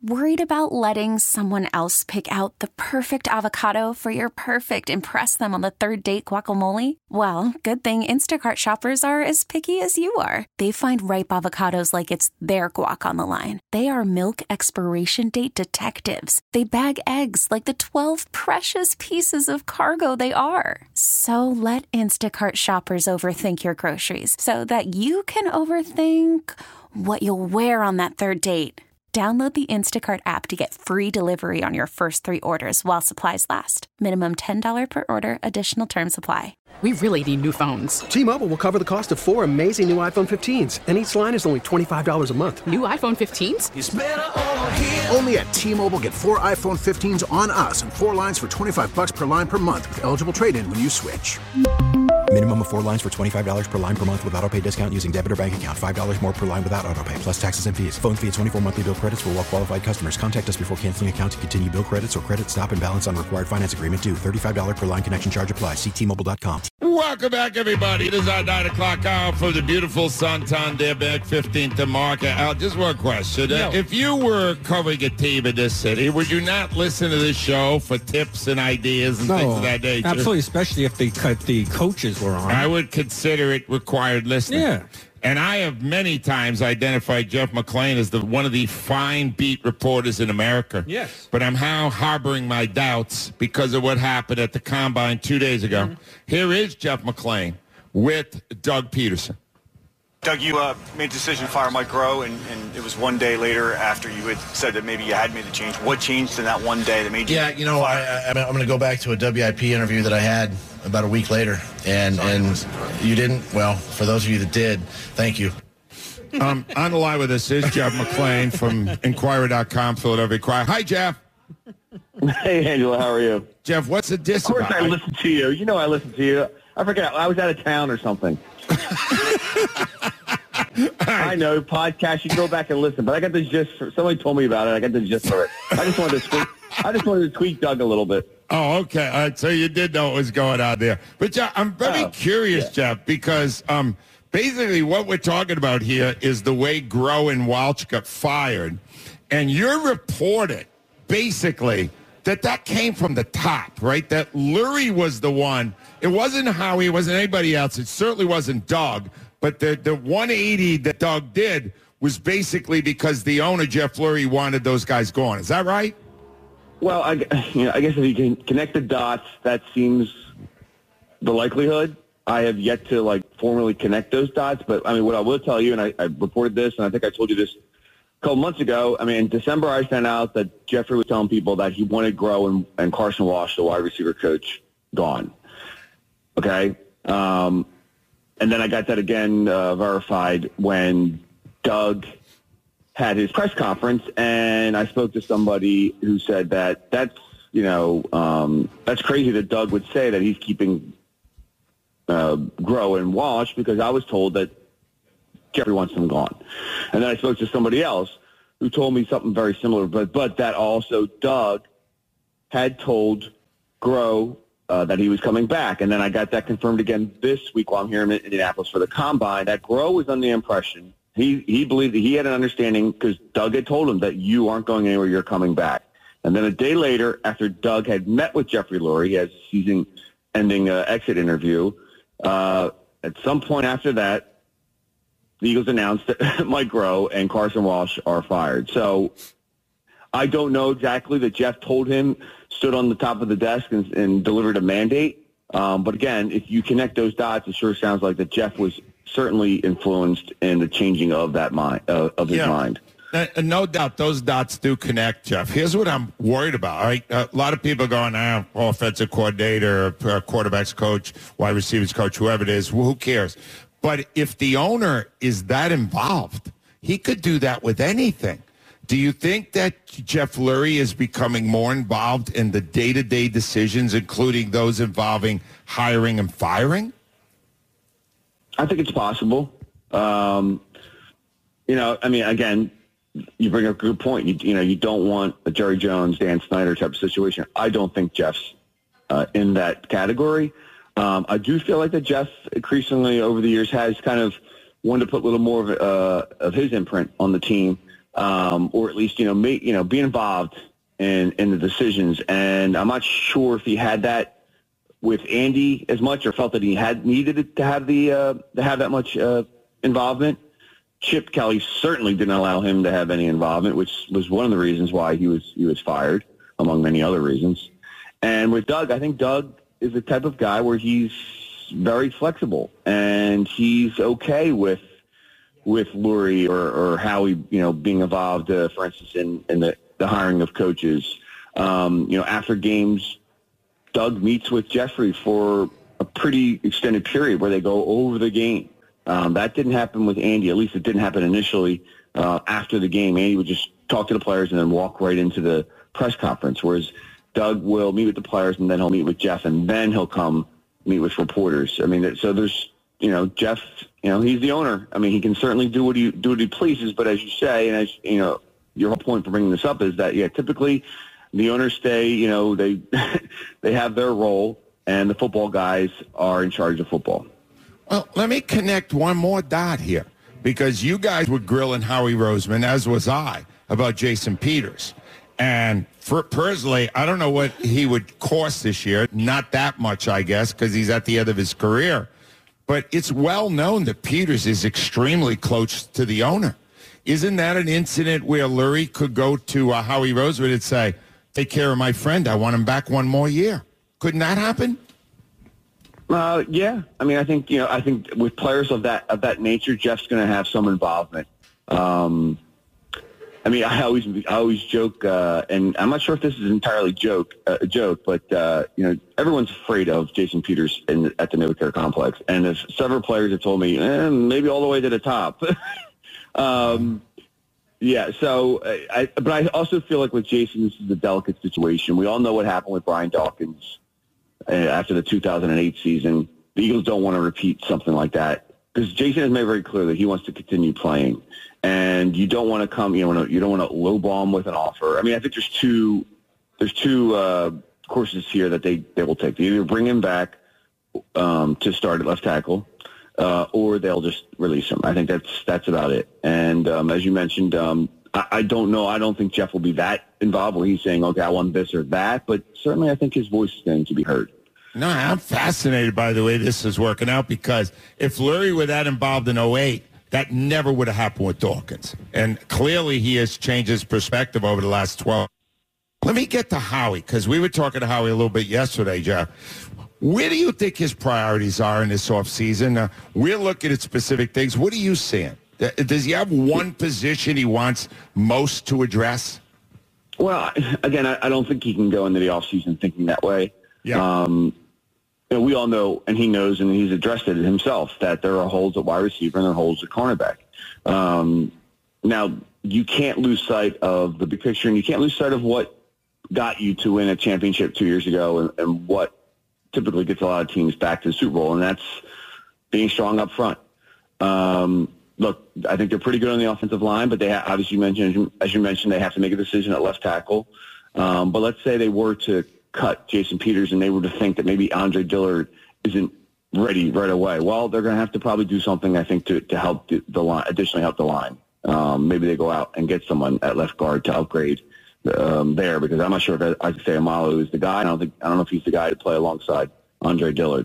Worried about letting someone else pick out the perfect avocado for your perfect impress them on the third date guacamole? Well, good thing Instacart shoppers are as picky as you are. They find ripe avocados like it's their guac on the line. They are milk expiration date detectives. They bag eggs like the 12 precious pieces of cargo they are. So let Instacart shoppers overthink your groceries so that you can overthink what you'll wear on that third date. Download the Instacart app to get free delivery on your first 3 orders while supplies last. Minimum $10 per order. Additional terms apply. We really need new phones. T-Mobile will cover the cost of 4 amazing new iPhone 15s, and each line is only $25 a month. New iPhone 15s? It's better over here. Only at T-Mobile, get 4 iPhone 15s on us and 4 lines for $25 per line per month with eligible trade-in when you switch. Minimum of 4 lines for $25 per line per month with autopay discount using debit or bank account. $5 more per line without autopay, plus taxes and fees. Phone fee at 24 monthly bill credits for well-qualified customers. Contact us before canceling account to continue bill credits or credit stop and balance on required finance agreement due. $35 per line connection charge applies. See T-Mobile.com. Welcome back, everybody. It is our 9 o'clock hour for the beautiful Santander Bank 15th and Market. Al, just one question. If you were covering a team in this city, would you not listen to this show for tips and ideas and things of that nature? Absolutely, especially if the coaches were on. I would consider it required listening. Yeah. And I have many times identified Jeff McLean as one of the fine beat reporters in America. Yes. But I'm now harboring my doubts because of what happened at the Combine 2 days ago. Mm-hmm. Here is Jeff McLean with Doug Peterson. Doug, you made a decision to fire Mike Groh, and it was 1 day later after you had said that maybe you had made the change. What changed in that 1 day that made you? Yeah, you know, I'm going to go back to a WIP interview that I had about a week later, and you didn't. Well, for those of you that did, thank you. On the line with us is Jeff McLean from Inquirer.com, Philadelphia Inquirer. Hi, Jeff. Hey, Angela, how are you? Jeff, what's the diss Of course about? I listen to you. You know I listen to you. I forget. I was out of town or something. I know, podcast, you can go back and listen, but I got the gist. Somebody told me about it. I got the gist for it. I just wanted to tweak Doug a little bit. Oh, okay. All right, so you did know what was going on there. But, Jeff, I'm very curious, Jeff, because basically what we're talking about here is the way Groh and Walsh got fired. And you're reported, basically, that came from the top, right? That Lurie was the one. It wasn't Howie. It wasn't anybody else. It certainly wasn't Doug. But the 180 that Doug did was basically because the owner, Jeff Lurie, wanted those guys gone. Is that right? Well, I guess if you can connect the dots, that seems the likelihood. I have yet to, formally connect those dots. But, I mean, what I will tell you, and I reported this, and I think I told you this a couple months ago. I mean, in December, I sent out that Jeffrey was telling people that he wanted Groh and Carson Walsh, the wide receiver coach, gone. Okay? And then I got that again verified when Doug had his press conference, and I spoke to somebody who said that's crazy that Doug would say that he's keeping Groh and Walsh, because I was told that Jeffrey wants them gone. And then I spoke to somebody else who told me something very similar, but that also Doug had told Groh that he was coming back. And then I got that confirmed again this week while I'm here in Indianapolis for the Combine, that Groh was under the impression, he believed that he had an understanding, because Doug had told him that you aren't going anywhere, you're coming back. And then a day later, after Doug had met with Jeffrey Lurie, he has a season-ending exit interview, at some point after that, the Eagles announced that Mike Groh and Carson Walsh are fired. So I don't know exactly that Jeff told him, stood on the top of the desk and delivered a mandate. But again, if you connect those dots, it sure sounds like that Jeff was certainly influenced in the changing of that mind, of his mind. And no doubt those dots do connect, Jeff. Here's what I'm worried about. Right? A lot of people going, offensive coordinator, quarterback's coach, wide receivers coach, whoever it is, who cares? But if the owner is that involved, he could do that with anything. Do you think that Jeff Lurie is becoming more involved in the day-to-day decisions, including those involving hiring and firing? I think it's possible. Again, you bring up a good point. You don't want a Jerry Jones, Dan Snyder type of situation. I don't think Jeff's in that category. I do feel like that Jeff increasingly over the years has kind of wanted to put a little more of his imprint on the team. or at least, be involved in the decisions. And I'm not sure if he had that with Andy as much, or felt that he had needed it to have that much involvement. Chip Kelly certainly didn't allow him to have any involvement, which was one of the reasons why he was fired, among many other reasons. And with Doug, I think Doug is the type of guy where he's very flexible, and he's okay with Lurie or Howie, being involved, for instance, in the hiring of coaches. After games, Doug meets with Jeffrey for a pretty extended period where they go over the game. That didn't happen with Andy. At least it didn't happen initially. After the game, Andy would just talk to the players and then walk right into the press conference, whereas Doug will meet with the players and then he'll meet with Jeff and then he'll come meet with reporters. I mean, so there's, Jeff, he's the owner. I mean, he can certainly do what he pleases, but as you say, and as, your whole point for bringing this up is that, typically the owners stay, they have their role and the football guys are in charge of football. Well, let me connect one more dot here, because you guys were grilling Howie Roseman, as was I, about Jason Peters. And personally, I don't know what he would cost this year. Not that much, I guess, because he's at the end of his career. But it's well known that Peters is extremely close to the owner. Isn't that an incident where Lurie could go to Howie Roseman and say, take care of my friend, I want him back one more year? Couldn't that happen? Yeah. I mean, I think with players of that nature, Jeff's going to have some involvement. I mean, I always joke, and I'm not sure if this is entirely a joke, but everyone's afraid of Jason Peters at the NovaCare complex, and if several players have told me, maybe all the way to the top. Yeah. So, but I also feel like with Jason, this is a delicate situation. We all know what happened with Brian Dawkins after the 2008 season. The Eagles don't want to repeat something like that, because Jason has made very clear that he wants to continue playing, and you don't want to come, you don't want to lowball him with an offer. I mean, I think there's two courses here that they will take. They either bring him back to start at left tackle, or they'll just release him. I think that's about it. And as you mentioned, I don't know. I don't think Jeff will be that involved where he's saying, okay, I want this or that, but certainly I think his voice is going to be heard. No, I'm fascinated by the way this is working out, because if Lurie were that involved in 2008, that never would have happened with Dawkins. And clearly he has changed his perspective over the last 12. Let me get to Howie, because we were talking to Howie a little bit yesterday, Jeff. Where do you think his priorities are in this offseason? We're looking at specific things. What are you seeing? Does he have one position he wants most to address? Well, again, I don't think he can go into the offseason thinking that way. Yeah. We all know, and he knows, and he's addressed it himself, that there are holes at wide receiver and there are holes at cornerback. Now, you can't lose sight of the big picture, and you can't lose sight of what got you to win a championship 2 years ago and what typically gets a lot of teams back to the Super Bowl, and that's being strong up front. Look, I think they're pretty good on the offensive line, but they obviously, as you mentioned, they have to make a decision at left tackle. But let's say they were to cut Jason Peters and they were to think that maybe Andre Dillard isn't ready right away. Well, they're going to have to probably do something, I think, to help the line, additionally help the line. Maybe they go out and get someone at left guard to upgrade there, because I'm not sure if Isaiah Malu is the guy. I don't know if he's the guy to play alongside Andre Dillard.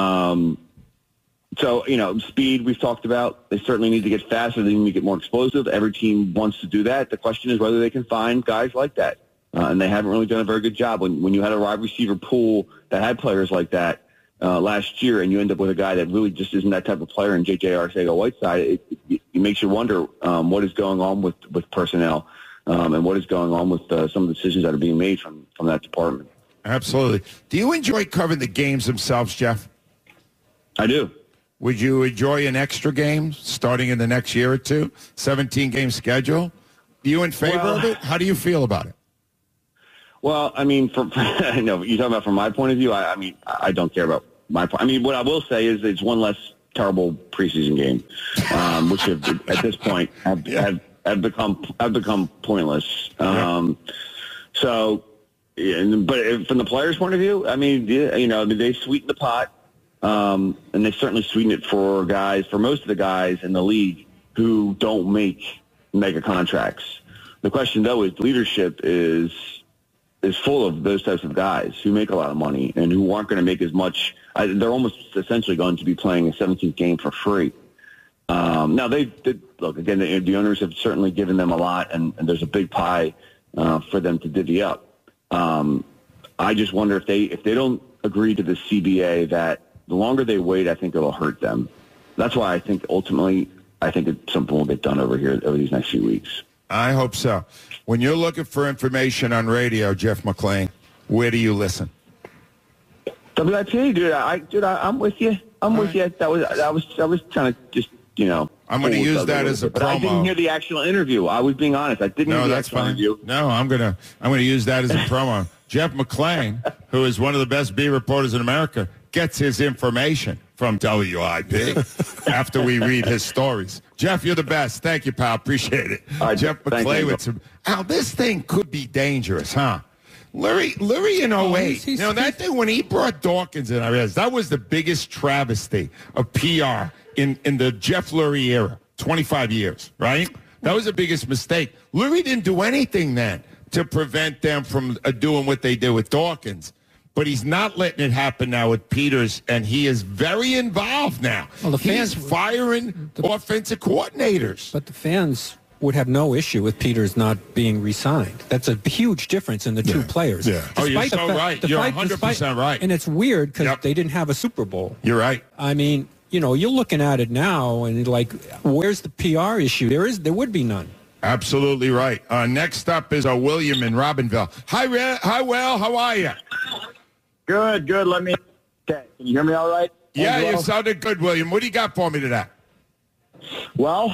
So, speed we've talked about. They certainly need to get faster. They need to get more explosive. Every team wants to do that. The question is whether they can find guys like that. And they haven't really done a very good job. When you had a wide receiver pool that had players like that last year, and you end up with a guy that really just isn't that type of player in J.J. Arcega-Whiteside, it makes you wonder what is going on with personnel and what is going on with some of the decisions that are being made from that department. Absolutely. Do you enjoy covering the games themselves, Jeff? I do. Would you enjoy an extra game starting in the next year or two? 17-game schedule? Are you in favor of it? How do you feel about it? Well, I mean, I know you're talking about from my point of view. I don't care about my point. I mean, what I will say is it's one less terrible preseason game, which at this point have become pointless. So, but from the players' point of view, I mean, they sweeten the pot, and they certainly sweeten it for most of the guys in the league who don't make mega contracts. The question, though, is leadership is full of those types of guys who make a lot of money and who aren't going to make as much. They're almost essentially going to be playing a 17th game for free. Now, they look, again, the owners have certainly given them a lot, and there's a big pie for them to divvy up. I just wonder if they don't agree to the CBA, that the longer they wait, I think it'll hurt them. That's why I think ultimately, something will get done over these next few weeks. I hope so. When you're looking for information on radio, Jeff McClain, where do you listen? WIP, dude. I'm with you. With you. That was kind of just, I'm going to use that as a promo. But I didn't hear the actual interview. I was being honest. I didn't hear the actual interview. No, I'm going to use that as a promo. Jeff McClain, who is one of the best beat reporters in America, gets his information from WIP after we read his stories. Jeff, you're the best. Thank you, pal. Appreciate it. Jeff McClain with some. Al, this thing could be dangerous, huh? Lurie in 08. That thing when he brought Dawkins in, I realized that was the biggest travesty of PR in the Jeff Lurie era. 25 years, right? That was the biggest mistake. Lurie didn't do anything then to prevent them from doing what they did with Dawkins. But he's not letting it happen now with Peters, and he is very involved now. Well, the fans he's firing offensive coordinators. But the fans would have no issue with Peters not being re-signed. That's a huge difference in the two players. Yeah. You're so right. You're 100% right. And it's weird because they didn't have a Super Bowl. You're right. I mean, you're looking at it now, and where's the PR issue? There would be none. Absolutely right. Next up is William in Robinville. Hi, Will. How are you? Good. Okay. Can you hear me all right? Yeah, you sounded good, William. What do you got for me today? Well,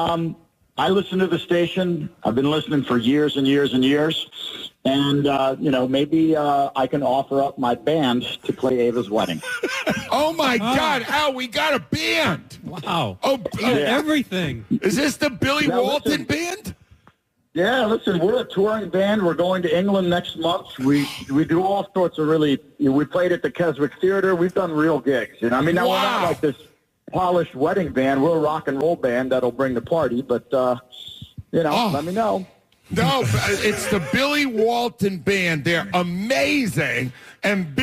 I listen to the station. I've been listening for years and years and years. And, maybe I can offer up my band to play Ava's wedding. Oh, my God. Al, we got a band. Wow. Oh, everything. Is this the Billy Walton band? Yeah, listen, we're a touring band. We're going to England next month. We do all sorts of we played at the Keswick Theater. We've done real gigs. We're not like this polished wedding band. We're a rock and roll band that'll bring the party. But, let me know. No, it's the Billy Walton Band. They're amazing. And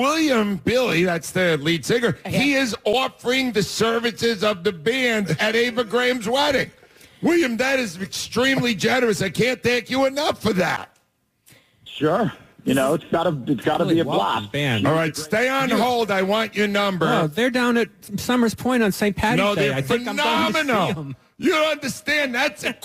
Billy, that's the lead singer, he is offering the services of the band at Ava Graham's wedding. William, that is extremely generous. I can't thank you enough for that. Sure. It's got to be a blast. Band. All right, stay on hold. I want your number. Oh, they're down at Summers Point on St. Patty's Day. No, they're I think phenomenal. I'm going to see them. You don't understand. That's a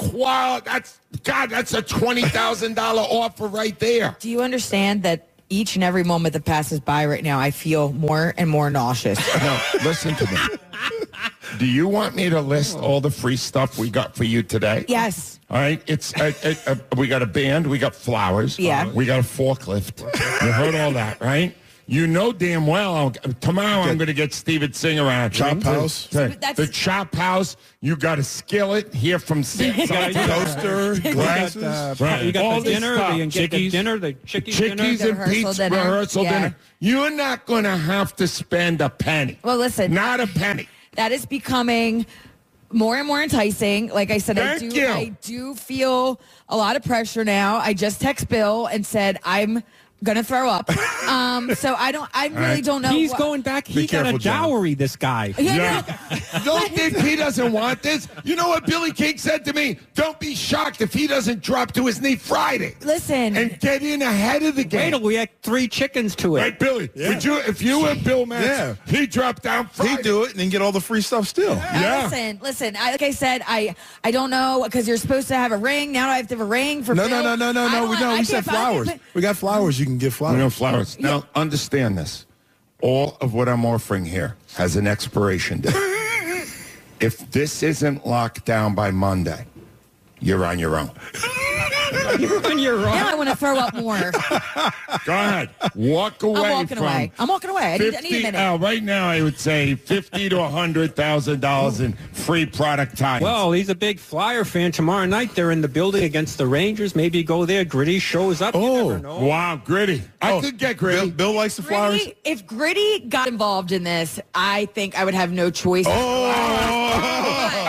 $20,000 offer right there. Do you understand that each and every moment that passes by right now, I feel more and more nauseous? No, listen to me. Do you want me to list all the free stuff we got for you today? Yes. All right. It's we got a band. We got flowers. Yeah. We got a forklift. You heard all that, right? You know damn well tomorrow I'm going to get Steven Singer on. Chop House. The Chop House. You got a skillet here from Seaside. Toaster, glasses. You got the dinner. You get the dinner, the Chickies and Pete's rehearsal dinner. You're not going to have to spend a penny. Well, listen. Not a penny. That is becoming more and more enticing. Like I said, I do feel a lot of pressure now. I just text Bill and said I'm gonna throw up. So I really don't know. He's going back. He got a dowry, this guy. Yeah. Don't think he doesn't want this. You know what Billy King said to me? Don't be shocked if he doesn't drop to his knee Friday. Listen. And get in ahead of the game. Wait till we had 3 chickens to it. Right, Billy? Yeah. If you were Bill Matz, he'd drop down Friday. He'd do it and then get all the free stuff still. Listen. Like I said, I don't know, because you're supposed to have a ring. Now I have to have a ring for Bill. No. We said flowers. We got flowers. You can give flowers. We know flowers. Now, understand this. All of what I'm offering here has an expiration date. If this isn't locked down by Monday, you're on your own. You're on your own. Now I want to throw up more. Go ahead. Walk away. I'm walking away. I need a minute. Right now, I would say $50,000 to $100,000 in free product time. Well, he's a big Flyer fan. Tomorrow night, they're in the building against the Rangers. Maybe go there. Gritty shows up. You never know. Wow, Gritty. I could get Gritty. Bill likes the Flyers. If Gritty got involved in this, I think I would have no choice.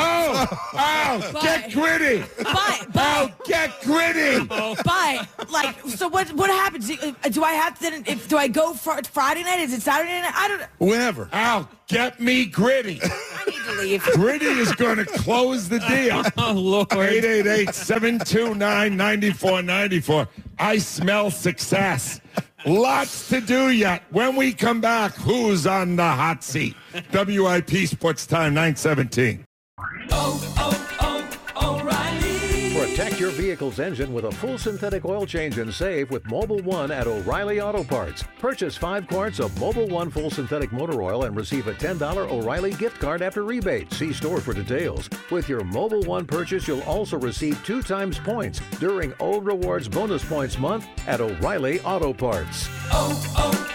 Get gritty. But get gritty. But so what happens? Do I have to? Do I go for Friday night? Is it Saturday night? I don't know. Whenever. Al, get me gritty. I need to leave. Gritty is going to close the deal. Oh, Lord. 888-729-9494. I smell success. Lots to do yet. When we come back, who's on the hot seat? WIP Sports Time 917. Protect your vehicle's engine with a full synthetic oil change and save with Mobil 1 at O'Reilly Auto Parts. Purchase 5 quarts of Mobil 1 full synthetic motor oil and receive a $10 O'Reilly gift card after rebate. See store for details. With your Mobil 1 purchase, you'll also receive 2 times points during O Rewards Bonus Points Month at O'Reilly Auto Parts.